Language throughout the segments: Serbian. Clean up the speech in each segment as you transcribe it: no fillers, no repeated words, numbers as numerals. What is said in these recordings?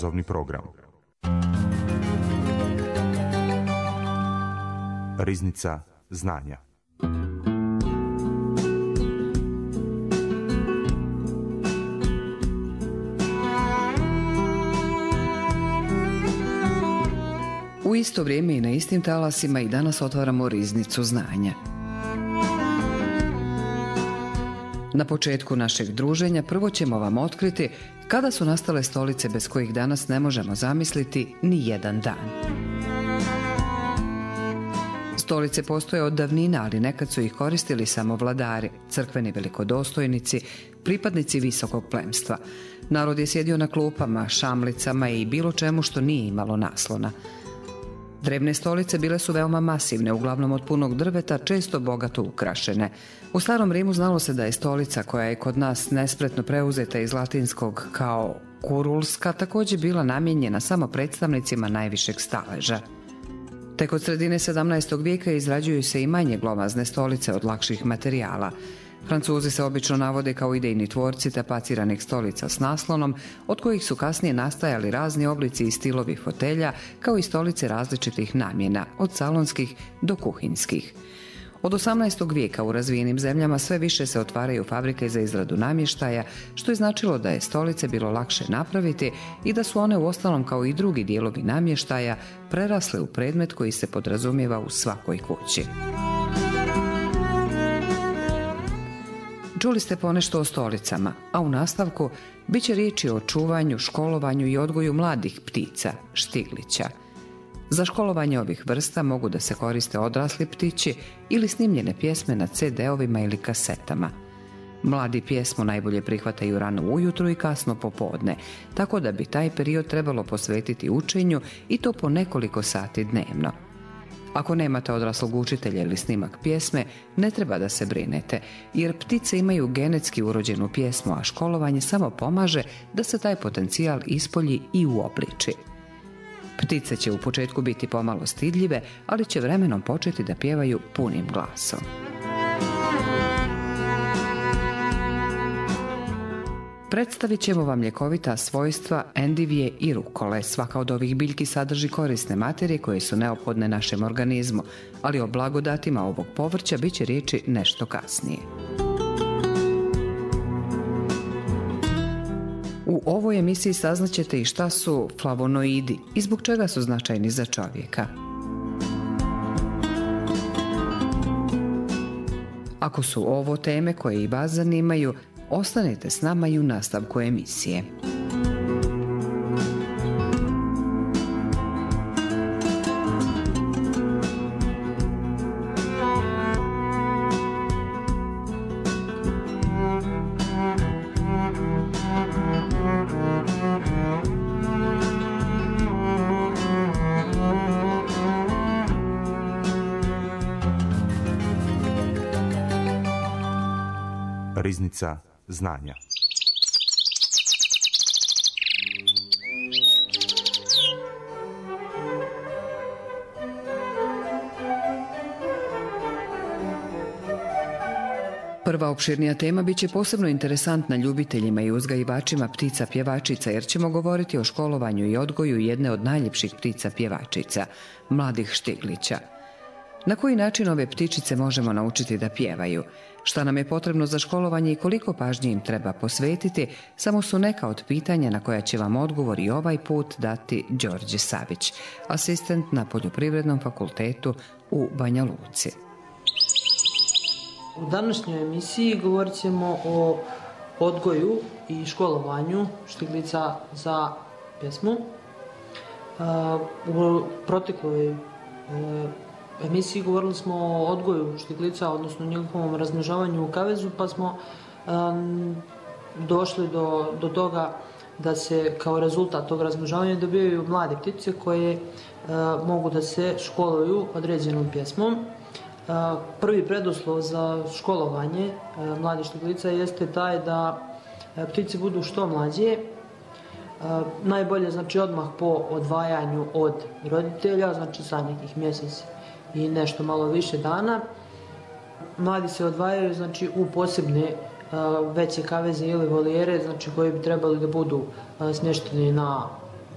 obrazovni program. Riznica znanja. U isto vrijeme i na istim talasima i danas otvaramo Riznicu znanja. Na početku našeg druženja prvo ćemo vam otkriti kada su nastale stolice bez kojih danas ne možemo zamisliti ni jedan dan. Stolice postoje od davnina, ali nekad su ih koristili samo vladari, crkveni velikodostojnici, pripadnici visokog plemstva. Narod je sjedio na klupama, šamlicama i bilo čemu što nije imalo naslona. Drevne stolice bile su veoma masivne, uglavnom od punog drveta, često bogato ukrašene. U starom Rimu znalo se da je stolica, koja je kod nas nespretno preuzeta iz latinskog kao kurulska, također bila namijenjena samo predstavnicima najvišeg staleža. Tek od sredine 17. vijeka izrađuju se i manje glomazne stolice od lakših materijala. Francuzi se obično navode kao idejni tvorci tapaciranih stolica s naslonom, od kojih su kasnije nastajali razni oblici i stilovi fotelja, kao i stolice različitih namjena, od salonskih do kuhinskih. Od 18. vijeka u razvijenim zemljama sve više se otvaraju fabrike za izradu namještaja, što je značilo da je stolice bilo lakše napraviti i da su one uostalom kao i drugi dijelovi namještaja prerasle u predmet koji se podrazumijeva u svakoj kući. Čuli ste ponešto o stolicama, a u nastavku bit će riječi o čuvanju, školovanju i odgoju mladih ptica, štiglića. Za školovanje ovih vrsta mogu da se koriste odrasli ptići ili snimljene pjesme na CD-ovima ili kasetama. Mladi pjesmu najbolje prihvataju rano ujutro i kasno popodne, tako da bi taj period trebalo posvetiti učenju i to po nekoliko sati dnevno. Ako nemate odraslog učitelja ili snimak pjesme, ne treba da se brinete, jer ptice imaju genetski urođenu pjesmu, a školovanje samo pomaže da se taj potencijal ispolji i uobliči. Ptice će u početku biti pomalo stidljive, ali će vremenom početi da pjevaju punim glasom. Predstavit ćemo vam ljekovita svojstva endivije i rukole. Svaka od ovih biljki sadrži korisne materije koje su neophodne našem organizmu, ali o blagodatima ovog povrća bit će riječi nešto kasnije. U ovoj emisiji saznaćete i šta su flavonoidi i zbog čega su značajni za čovjeka. Ako su ovo teme koje i vas zanimaju, ostanite s nama i u nastavku emisije. Riznica znanja. Prva opširnija tema bit će posebno interesantna ljubiteljima i uzgajivačima ptica pjevačica, jer ćemo govoriti o školovanju i odgoju jedne od najljepših ptica pjevačica, mladih štiglića. Na koji način ove ptičice možemo naučiti da pjevaju? Šta nam je potrebno za školovanje i koliko pažnje im treba posvetiti, samo su neka od pitanja na koja će vam odgovor i ovaj put dati Đorđe Savić, asistent na Poljoprivrednom fakultetu u Banja Luci. U današnjoj emisiji govorit ćemo o odgoju i školovanju štiglica za pjesmu. U protekloj emisiji govorili smo o odgoju štiglica, odnosno njihovom razmnožavanju u kavezu, pa smo došli do toga da se kao rezultat tog razmnožavanja dobijaju mlade ptice koje mogu da se školuju određenom pjesmom. Prvi preduslov za školovanje mladih štiglica jeste taj da ptice budu što mlađe. Najbolje znači odmah po odvajanju od roditelja, znači sa nekih mjesec i nešto malo više dana. Mladi se odvajaju znači u posebne veće kaveze ili volijere, znači koji bi trebali da budu smješteni na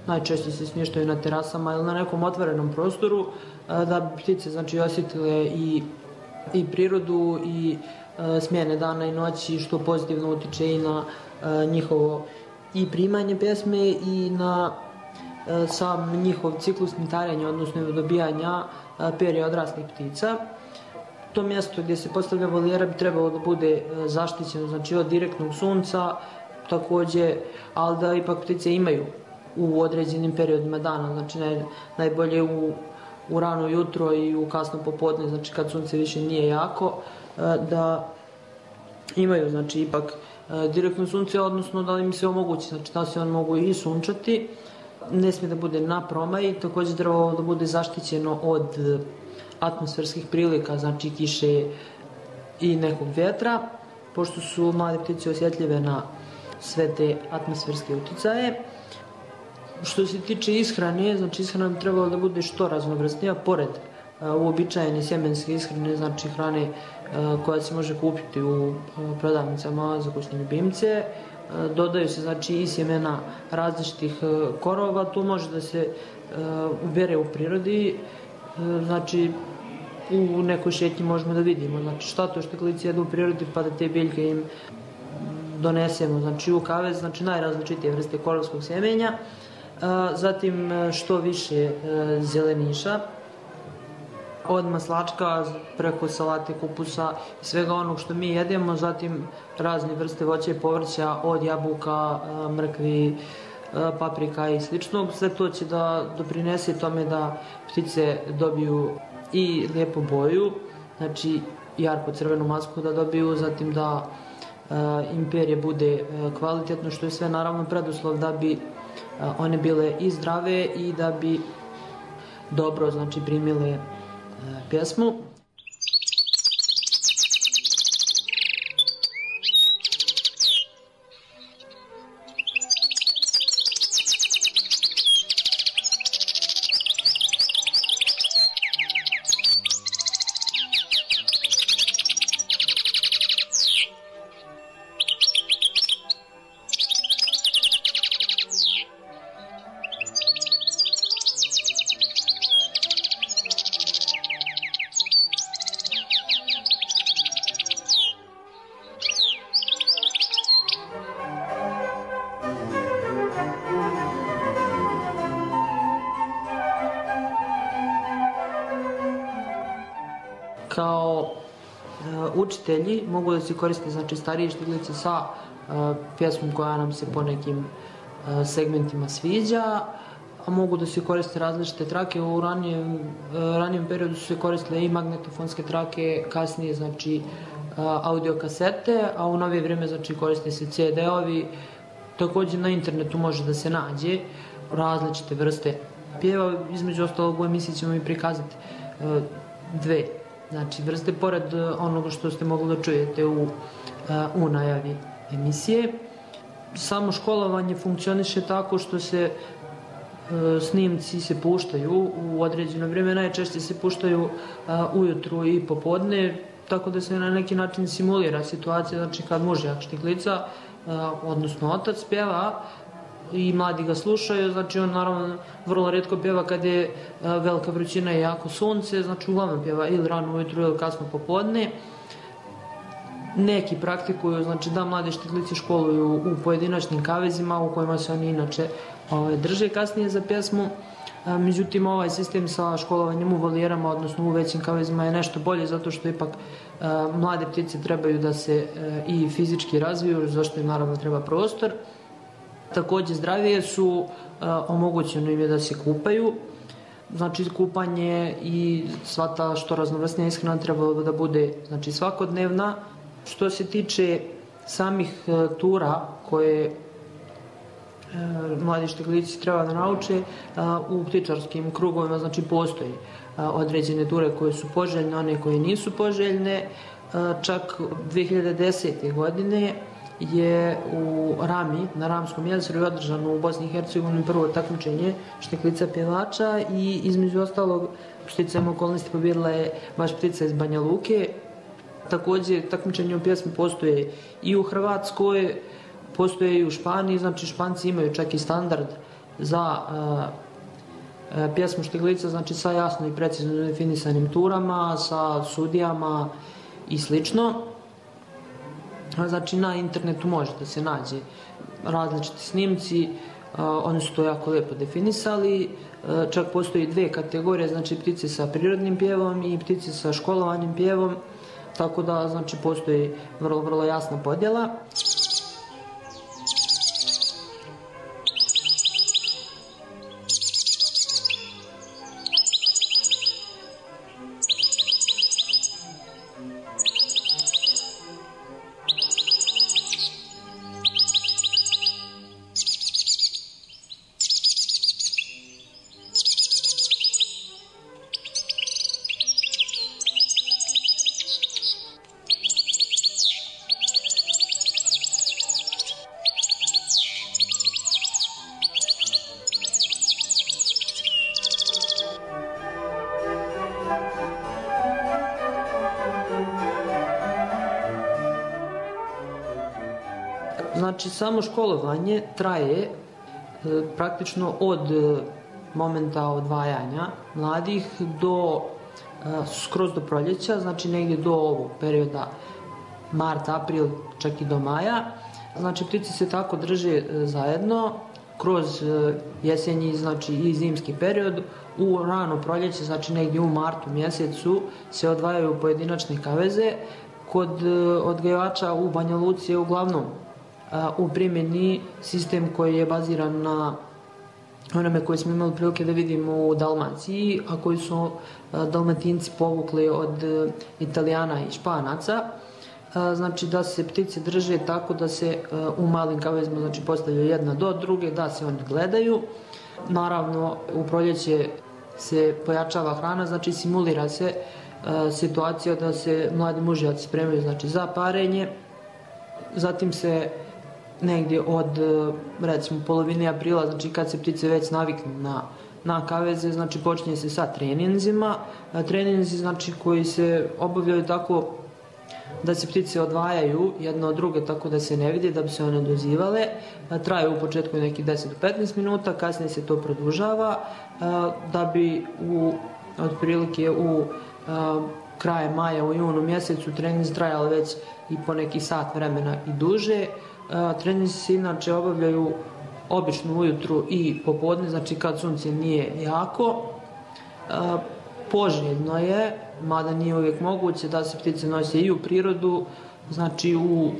najčešće se smještaju na terasama ili na nekom otvorenom prostoru, da bi ptice znači osjetile i prirodu i smjene dana i noći, što pozitivno utiče i na njihovo i primanje pjesme i na sam njihov ciklus mitarenja, odnosno dobijanja perja odraslih ptica. To mjesto gdje se postavlja volijera bi trebalo da bude zaštićeno znači od direktnog sunca, također, ali da ipak ptice imaju u određenim periodima dana, znači najbolje u rano jutro i u kasno popodne, znači kad sunce više nije jako, da imaju znači ipak direktno sunce, odnosno da im se omogući, znači da se on mogu i sunčati, ne smije da bude na promaji, također trebalo da bude zaštićeno od atmosferskih prilika, znači kiše i nekog vjetra, pošto su mlade ptice osjetljive na sve te atmosferske uticaje. Što se tiče ishrane, znači ishrana bi trebalo da bude što raznovrsnija, pored uobičajene sjemenske ishrane, znači hrane koja se može kupiti u prodavnicama za kućne ljubimce. Dodaju se znači i sjemena različitih korova, to može da se ubere u prirodi, znači u nekoj šetnji možemo da vidimo znači šta to šteklici jedu u prirodi, pa da te biljke im donesemo znači u kavez, znači najrazličitije vrste korovskog sjemenja. Zatim što više zeleniša, od maslačka preko salate, kupusa i svega onog što mi jedemo, zatim razne vrste voća i povrća, od jabuka, mrkvi, paprika i slično. Sve to će da doprinese tome da ptice dobiju i lijepu boju, znači jarko crvenu masku da dobiju, zatim da im perje bude kvalitetno, što je sve naravno preduslov da bi one bile i zdrave i da bi dobro znači primile pjesmu. Kao učitelji mogu da se koriste znači starije štiglice sa pjesmom koja nam se po nekim segmentima sviđa, a mogu da se koriste različite trake. U ranijem periodu su se koristile i magnetofonske trake, kasnije znači audio kasete, a u novije vrijeme znači koriste se CD-ovi. Također na internetu može da se nađe različite vrste pjeva, između ostalog u emisiji ćemo i prikazati dve znači vrste, pored onoga što ste mogli da čujete u najavi emisije. Samo školovanje funkcioniše tako što se snimci se puštaju u određeno vrijeme, najčešće se puštaju ujutru i popodne, tako da se na neki način simulira situacija, znači kad mužjak štiglica, odnosno otac pjeva i mladi ga slušaju, znači on naravno vrlo retko pjeva kad je velika vrućina i jako sunce, znači uglavnom pjeva ili rano ujutru ili kasno popodne. Neki praktikuju, znači da mlade štiglice školuju u pojedinačnim kavezima u kojima se oni inače drže kasnije za pjesmu. Međutim, ovaj sistem sa školovanjem u volijerama, odnosno u većim kavezima je nešto bolje zato što ipak mlade ptice trebaju da se i fizički razviju, zašto im naravno treba prostor. Također zdravije su, omogućeno im je da se kupaju, znači kupanje i sva ta što raznovrsnija ishrana trebalo da bude znači svakodnevna. Što se tiče samih tura koje mladi šteglici treba da nauče, u ptičarskim krugovima znači postoji određene ture koje su poželjne, one koje nisu poželjne. Čak 2010. godine je u Rami, na Ramskom jezeru, održano u Bosni i Hercegovini prvo takmičenje šteklica pjevača i između ostalog šticajem okolnosti pobjedila je baš ptica iz Banja Luke. Također takmičenje u pjesmi postoje i u Hrvatskoj, postoje i u Španiji, znači Španci imaju čak i standard za pjesmu Štiglica, znači sa jasno i precizno definisanim turama, sa sudijama i slično. Znači na internetu može da se nađe različiti snimci, oni su to jako lijepo definisali, čak postoji dve kategorije, znači ptice sa prirodnim pjevom i ptice sa školovanim pjevom, tako da znači postoji vrlo jasna podjela. Znači, samo školovanje traje praktično od momenta odvajanja mladih skroz do proljeća, znači negdje do ovog perioda mart, april, čak i do maja. Znači, ptice se tako drže zajedno kroz jesenji, znači i zimski period. U rano proljeće, znači negdje u martu mjesecu, se odvajaju pojedinačne kaveze. Kod odgajivača u Banja Luci je uglavnom u primjeni sistem koji je baziran na onome koje smo imali prilike da vidimo u Dalmaciji, a koji su Dalmatinci povukli od Italijana i Španaca. Znači da se ptice drže tako da se u malim kavezima znači postavljaju jedna do druge, da se oni gledaju. Naravno, u proljeće se pojačava hrana, znači simulira se situacija da se mladi mužjaci spremaju znači za parenje. Zatim se negdje od recimo polovine aprila, znači kad se ptice već naviknu na kaveze, znači počinje se sa treninzima. Treninzi znači koji se obavljaju tako da se ptice odvajaju jedno od druge tako da se ne vidi, da bi se one dozivale. Traju u početku neki 10 do 15 minuta, kasnije se to produžava da bi otprilike u kraje maja, u junu mjesecu treninzi trajali već i po neki sat vremena i duže. Treninzi se inače obavljaju obično ujutru i popodne, znači kad sunce nije jako. Poželjno je, mada nije uvijek moguće, da se ptice nose i u prirodu, znači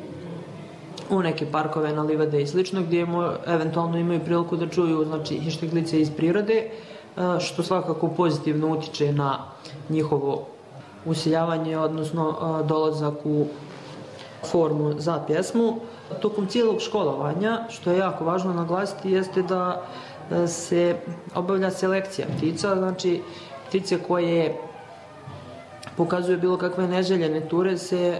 u neke parkove na livade i slično, gdje eventualno imaju priliku da čuju znači, i štiglice iz prirode, što svakako pozitivno utiče na njihovo usiljavanje, odnosno dolazak u formu za pjesmu. Tokom cijelog školovanja, što je jako važno naglasiti, jeste da se obavlja selekcija ptica, znači ptice koje pokazuju bilo kakve neželjene ture se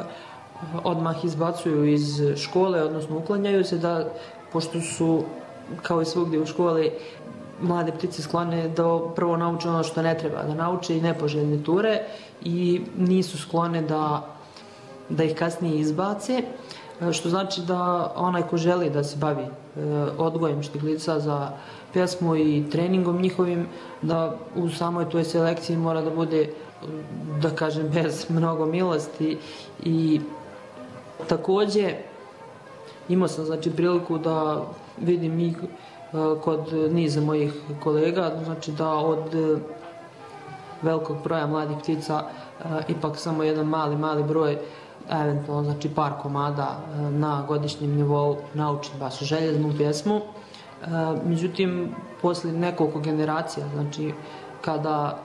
odmah izbacuju iz škole, odnosno uklanjaju se, da pošto su kao i svugdje u školi mlade ptice sklone da prvo nauče ono što ne treba da nauče i nepoželjne ture i nisu sklone da ih kasnije izbace, što znači da onaj ko želi da se bavi odgojem štiglica za pjesmu i treningom njihovim, da u samoj toj selekciji mora da bude, da kažem, bez mnogo milosti. I također imao sam znači priliku da vidim i kod niza mojih kolega, znači da od velikog broja mladih ptica ipak samo jedan mali broj, eventualno znači par komada na godišnjem nivou nauči baš željeznu pjesmu. Međutim, poslije nekoliko generacija, znači kada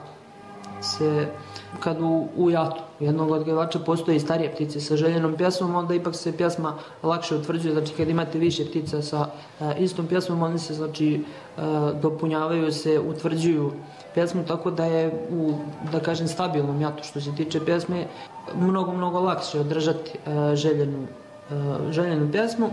u jatu jednog odgajivača postoji starije ptice sa željenom pjesmom, onda ipak se pjesma lakše utvrđuje, znači kad imate više ptica sa istom pjesmom, oni se znači dopunjavaju se, utvrđuju pjesmu, tako da je u, da kažem, stabilnom jatu što se tiče pjesme mnogo lakše održati željenu pjesmu.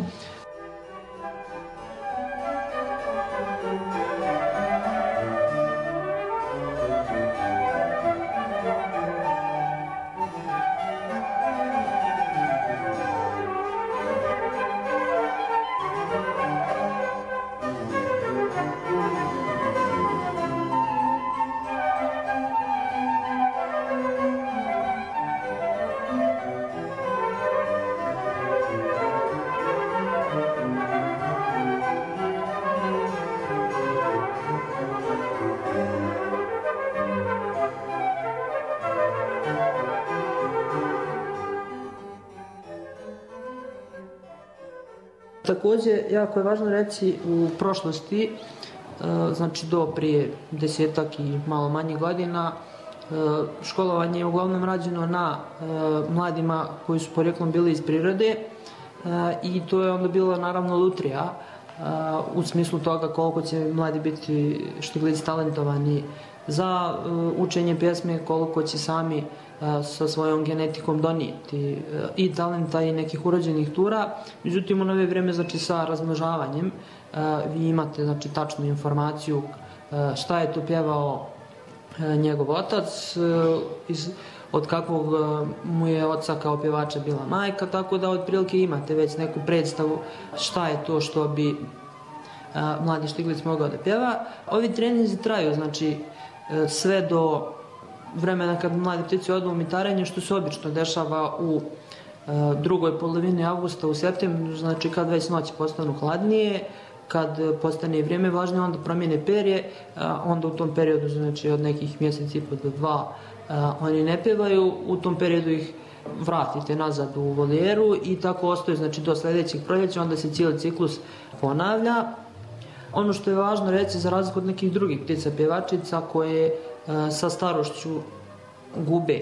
Također, jako je važno reći u prošlosti, znači do prije 10-ak i malo manje godina, školovanje je uglavnom rađeno na mladima koji su porijeklom bili iz prirode i to je onda bila naravno lutrija u smislu toga koliko će mladi biti Štiglici talentovani za učenje pjesme, koliko će sami sa svojom genetikom donijeti i talenta i nekih urođenih tura. Međutim, u novije vrijeme, znači sa razmnožavanjem, vi imate znači tačnu informaciju šta je to pjevao njegov otac, od kakvog mu je oca kao pjevača bila majka, tako da otprilike imate već neku predstavu šta je to što bi mladi Štiglic mogao da pjeva. Ovi treninzi traju, znači sve do vremena kad mladi ptici odu u mitarenje, što se obično dešava u drugoj polovini avgusta, u septembru, znači kad već noći postanu hladnije, kad postane i vrijeme vlažnije, onda promijene perje, onda u tom periodu, znači od nekih mjesec i po do 2, oni ne pjevaju, u tom periodu ih vratite nazad u volijeru i tako ostaje, znači do sljedećeg proljeća, onda se cijeli ciklus ponavlja. Ono što je važno reći, za razliku od nekih drugih ptica pjevačica koje sa starošću gube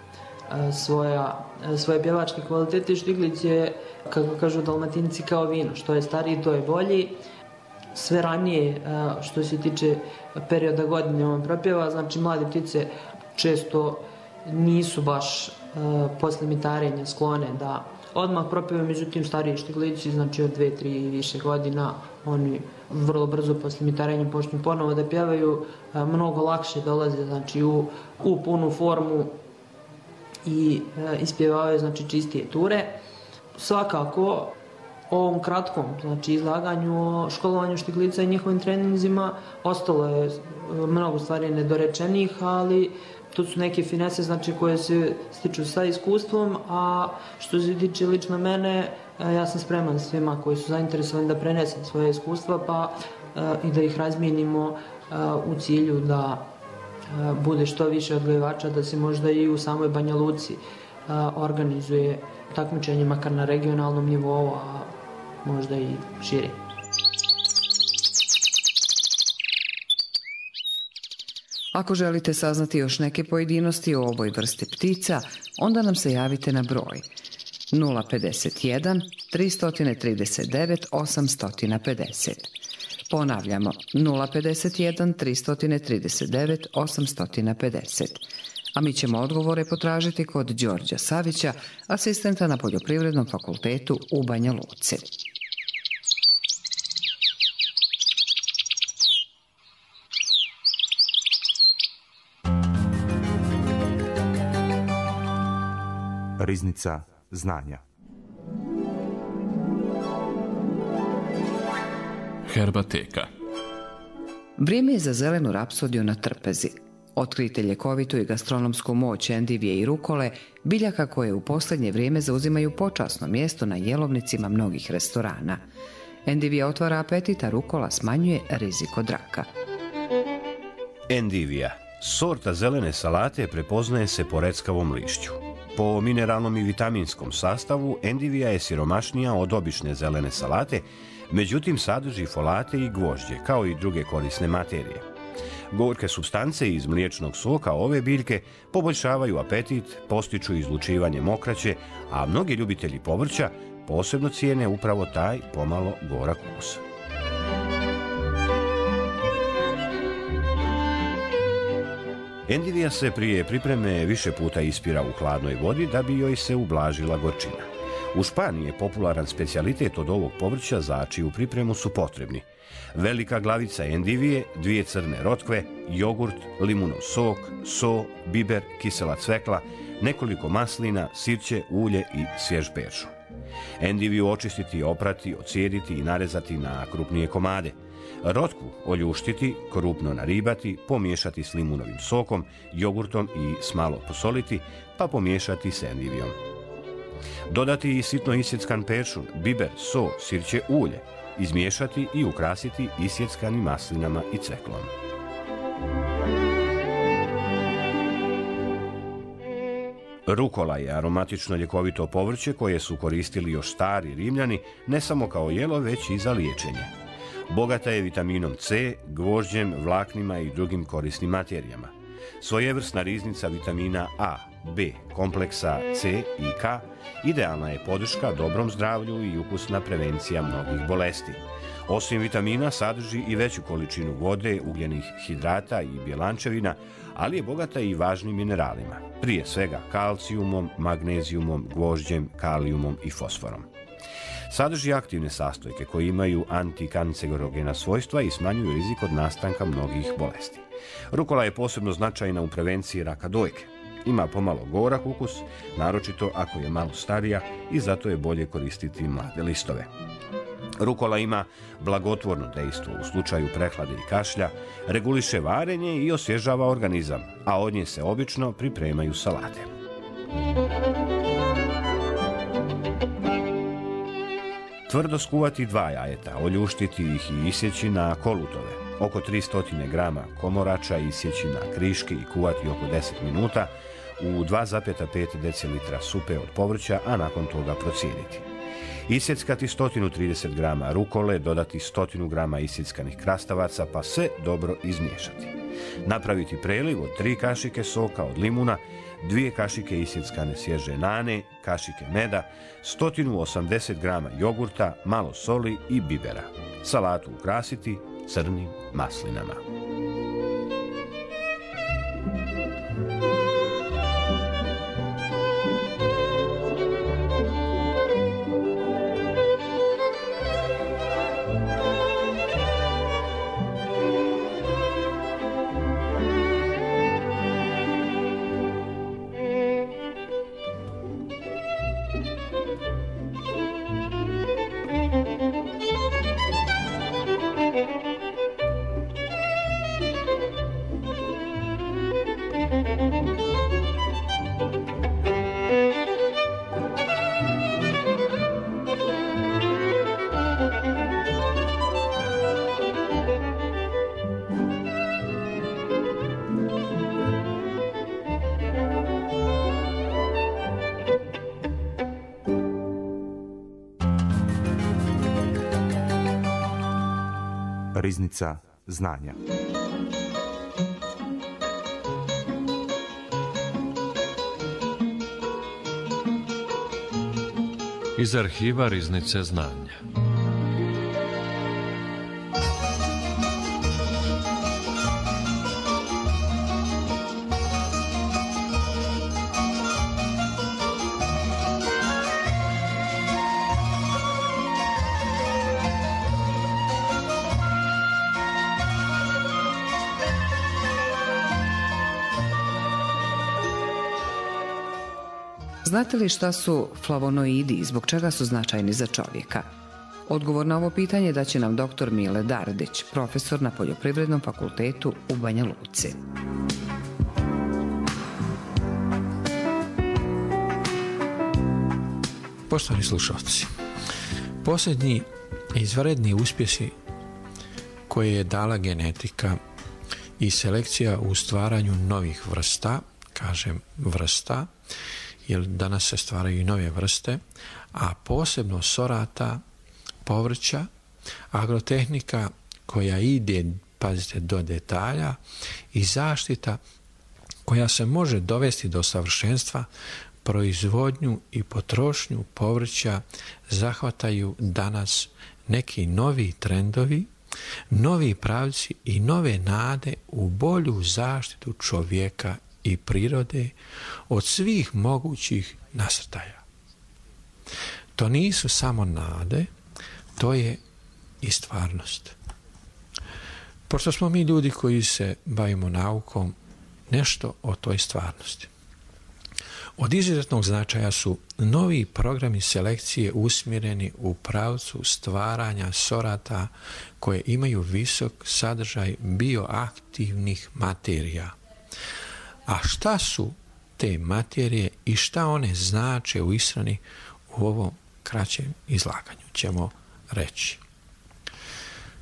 svoje pjevačke kvalitete, Štiglic je, kako kažu Dalmatinci, kao vino. Što je stariji, to je bolji. Sve ranije, što se tiče perioda godine on propjeva, znači mlade ptice često nisu baš posle mitarenja sklone da odmah propjevaju, međutim stariji Štiglici, znači od 2, 3 i više godina, oni vrlo brzo posle mitarenja počnu ponovo da pjevaju, mnogo lakše dolaze znači u punu formu i ispjevaju znači čistije ture. Svakako, ovom kratkom znači izlaganju o školovanju Štiglica i njihovim treninzima ostalo je mnogo stvari nedorečenih, ali to su neke finese znači koje se stiču sa iskustvom, a što se tiče lično mene, ja sam spreman svima koji su zainteresovani da prenesem svoje iskustva pa i da ih razmijenimo u cilju da bude što više odgajivača, da se možda i u samoj Banja Luci organizuje takmičenje makar na regionalnom nivou, a možda i šire. Ako želite saznati još neke pojedinosti o ovoj vrsti ptica, onda nam se javite na broj 051 339 850. Ponavljamo 051 339 850. A mi ćemo odgovore potražiti kod Đorđa Savića, asistenta na Poljoprivrednom fakultetu u Banja Luci. Riznica znanja. Herbateka. Vrijeme je za zelenu rapsodiju na trpezi. Otkrite ljekovitu i gastronomsku moć endivije i rukole, biljaka koje u posljednje vrijeme zauzimaju počasno mjesto na jelovnicima mnogih restorana. Endivija otvara apetit, a rukola smanjuje rizik od raka. Endivija, sorta zelene salate, prepoznaje se po reckavom lišću. Po mineralnom i vitaminskom sastavu, endivija je siromašnija od obične zelene salate, međutim sadrži folate i gvožđe, kao i druge korisne materije. Gorke supstance iz mliječnog soka ove biljke poboljšavaju apetit, postiču izlučivanje mokraće, a mnogi ljubitelji povrća posebno cijene upravo taj pomalo gorak ukus. Endivija se prije pripreme više puta ispira u hladnoj vodi da bi joj se ublažila gorčina. U Španiji je popularan specijalitet od ovog povrća za čiju pripremu su potrebni velika glavica endivije, 2 crne rotkve, jogurt, limunov sok, so, biber, kisela cvekla, nekoliko maslina, sirće, ulje i svjež peršun. Endiviju očistiti, oprati, ocijediti i narezati na krupnije komade. Rotku oljuštiti, krupno naribati, pomiješati s limunovim sokom, jogurtom i smalo posoliti, pa pomiješati s endivijom. Dodati i sitno isjeckan peršun, biber, so, sirće, ulje, izmiješati i ukrasiti isjeckanim maslinama i cveklom. Rukola je aromatično ljekovito povrće koje su koristili još stari Rimljani, ne samo kao jelo, već i za liječenje. Bogata je vitaminom C, gvožđem, vlaknima i drugim korisnim materijama. Svojevrsna riznica vitamina A, B, kompleksa C i K idealna je podrška dobrom zdravlju i ukusna prevencija mnogih bolesti. Osim vitamina sadrži i veću količinu vode, ugljenih hidrata i bjelančevina, ali je bogata i važnim mineralima, prije svega kalcijumom, magnezijumom, gvožđem, kalijumom i fosforom. Sadrži aktivne sastojke koji imaju antikancerogena svojstva i smanjuju rizik od nastanka mnogih bolesti. Rukola je posebno značajna u prevenciji raka dojke. Ima pomalo gorak ukus, naročito ako je malo starija i zato je bolje koristiti mlade listove. Rukola ima blagotvorno dejstvo u slučaju prehlade i kašlja, reguliše varenje i osvježava organizam, a od nje se obično pripremaju salate. Tvrdo skuvati 2 jajeta, oljuštiti ih i isjeći na kolutove. Oko 300 grama komorača isjeći na kriške i kuvati oko 10 minuta u 2,5 decilitra supe od povrća, a nakon toga procijediti. Isjeckati 130 grama rukole, dodati 100 grama isjeckanih krastavaca pa sve dobro izmiješati. Napraviti preliv od 3 kašike soka od limuna, 2 kašike isjeckane svježe nane, kašike meda, 180 grama jogurta, malo soli i bibera. Salatu ukrasiti crnim maslinama. Riznica znanja. Iz arhiva Riznice znanja. Znate li šta su flavonoidi i zbog čega su značajni za čovjeka? Odgovor na ovo pitanje daće nam dr. Mile Dardić, profesor na Poljoprivrednom fakultetu u Banja Luci. Poštovani slušalci, posljednji izvanredni uspjesi koje je dala genetika i selekcija u stvaranju novih vrsta, kažem vrsta, jer danas se stvaraju i nove vrste, a posebno sorata, povrća, agrotehnika koja ide, pazite, do detalja i zaštita koja se može dovesti do savršenstva, proizvodnju i potrošnju povrća zahvataju danas neki novi trendovi, novi pravci i nove nade u bolju zaštitu čovjeka i prirode od svih mogućih nasrtaja. To nisu samo nade, to je i stvarnost. Pošto smo mi ljudi koji se bavimo naukom, nešto o toj stvarnosti. Od izuzetnog značaja su novi programi selekcije usmjereni u pravcu stvaranja sorata koje imaju visok sadržaj bioaktivnih materija. A šta su te materije i šta one znače u ishrani, u ovom kraćem izlaganju ćemo reći.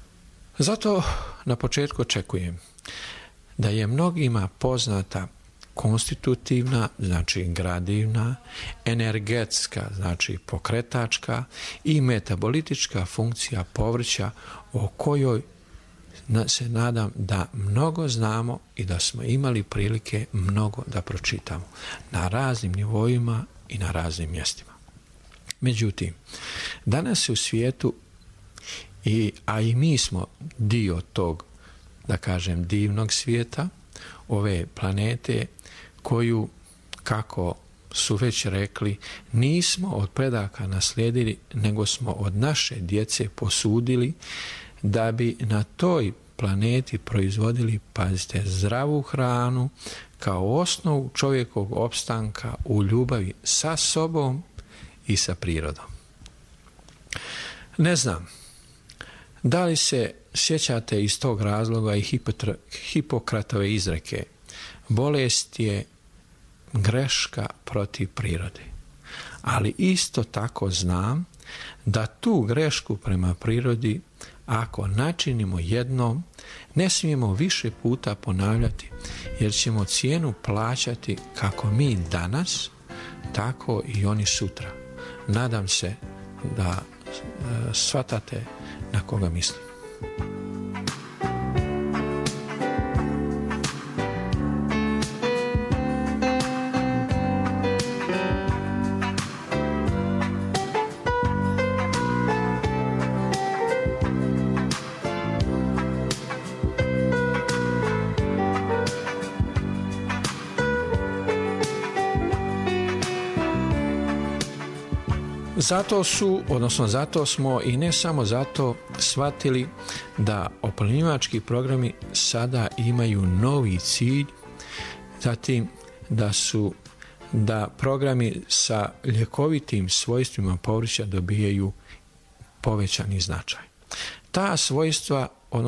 Zato na početku očekujem da je mnogima poznata konstitutivna, znači gradivna, energetska, znači pokretačka i metabolitička funkcija povrća o kojoj se nadam da mnogo znamo i da smo imali prilike mnogo da pročitamo na raznim nivoima i na raznim mjestima. Međutim, danas se u svijetu, a i mi smo dio tog, da kažem, divnog svijeta, ove planete koju, kako su već rekli, nismo od predaka naslijedili, nego smo od naše djece posudili da bi na toj planeti proizvodili, pazite, zdravu hranu kao osnovu čovjekovog opstanka u ljubavi sa sobom i sa prirodom. Ne znam, da li se sjećate iz tog razloga i Hipokratove izreke: bolest je greška protiv prirode. Ali isto tako znam da tu grešku prema prirodi, ako načinimo jednom, ne smijemo više puta ponavljati, jer ćemo cijenu plaćati kako mi danas, tako i oni sutra. Nadam se da shvatate na koga mislim. Zato smo i ne samo zato shvatili da oplemenjivački programi sada imaju novi cilj, zatim da programi sa ljekovitim svojstvima povrća dobijaju povećani značaj. Ta svojstva,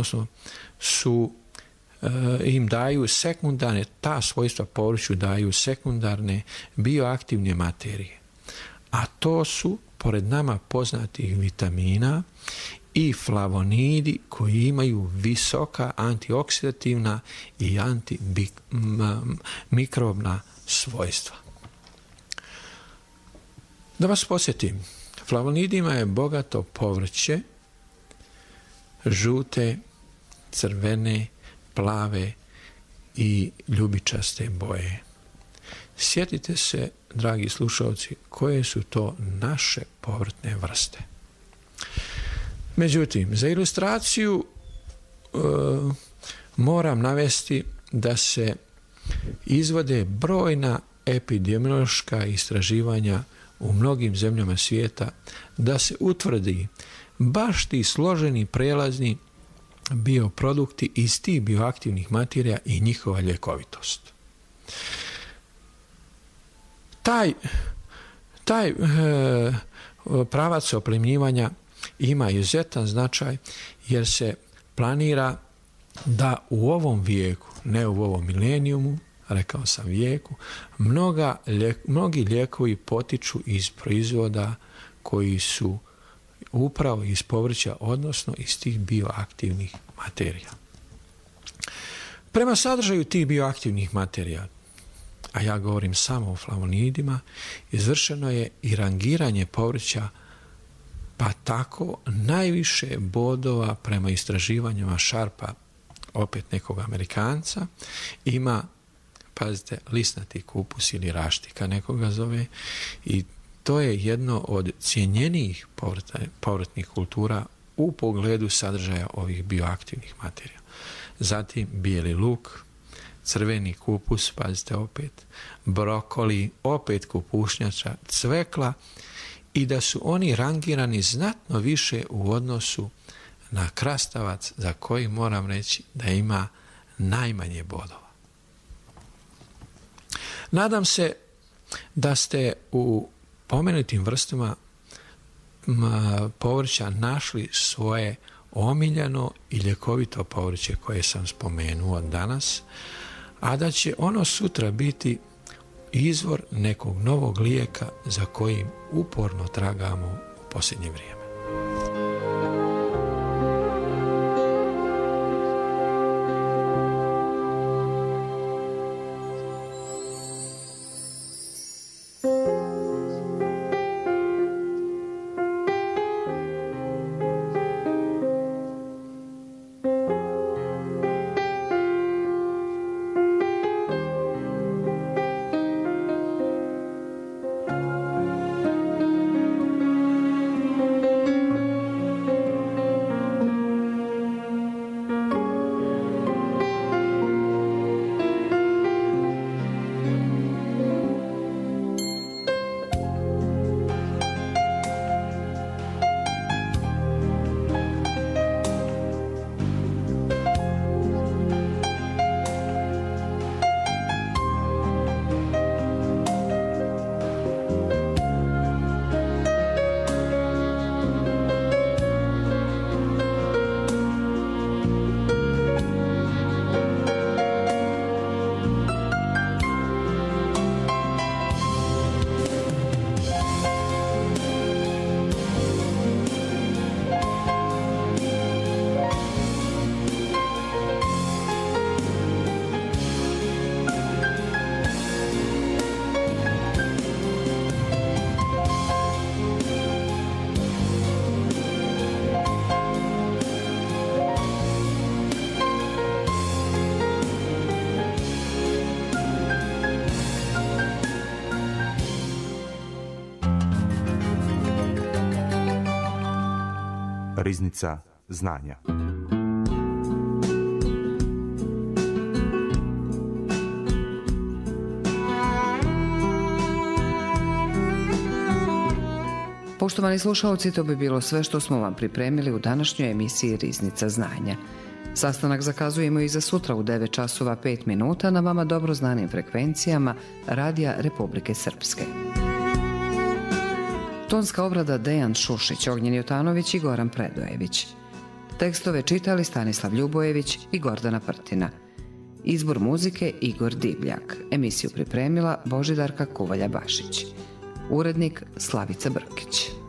im daju sekundarne, ta svojstva povrću daju sekundarne bioaktivne materije. A to su, pored nama poznatih vitamina, i flavonidi koji imaju visoka antioksidativna i antimikrobna svojstva. Da vas podsjetim, flavonidima je bogato povrće, žute, crvene, plave i ljubičaste boje. Sjetite se, dragi slušalci, koje su to naše povrtne vrste. Međutim, za ilustraciju moram navesti da se izvode brojna epidemiološka istraživanja u mnogim zemljama svijeta, da se utvrdi baš ti složeni prelazni bioprodukti iz tih bioaktivnih materija i njihova ljekovitost. Taj pravac oplemenjivanja ima izuzetan značaj, jer se planira da u ovom vijeku, ne u ovom milenijumu, rekao sam vijeku, mnogi lijekovi potiču iz proizvoda koji su upravo iz povrća, odnosno iz tih bioaktivnih materija. Prema sadržaju tih bioaktivnih materija, a ja govorim samo o flavonidima, izvršeno je i rangiranje povrća, pa tako najviše bodova prema istraživanjima Sharpa, opet nekog Amerikanca, ima, pazite, lisnati kupus ili raštika nekoga zove, i to je jedno od cijenjenijih povrtnih kultura u pogledu sadržaja ovih bioaktivnih materija. Zatim bijeli luk, crveni kupus, pazite opet, brokoli, opet kupušnjača, cvekla, i da su oni rangirani znatno više u odnosu na krastavac, za koji moram reći da ima najmanje bodova. Nadam se da ste u pomenutim vrstama povrća našli svoje omiljeno i ljekovito povrće koje sam spomenuo danas, a da će ono sutra biti izvor nekog novog lijeka za kojim uporno tragamo u posljednje vrijeme. Riznica znanja. Poštovani slušalci, to bi bilo sve što smo vam pripremili u današnjoj emisiji Riznica znanja. Sastanak zakazujemo i za sutra u 9 časova 5 minuta na vama dobro znanim frekvencijama Radija Republike Srpske. Tonska obrada Dejan Šušić, Ognjen Jotanović i Goran Predojević. Tekstove čitali Stanislav Ljubojević i Gordana Prtina. Izbor muzike Igor Divljak. Emisiju pripremila Božidarka Kuvalja-Bašić. Urednik Slavica Brkić.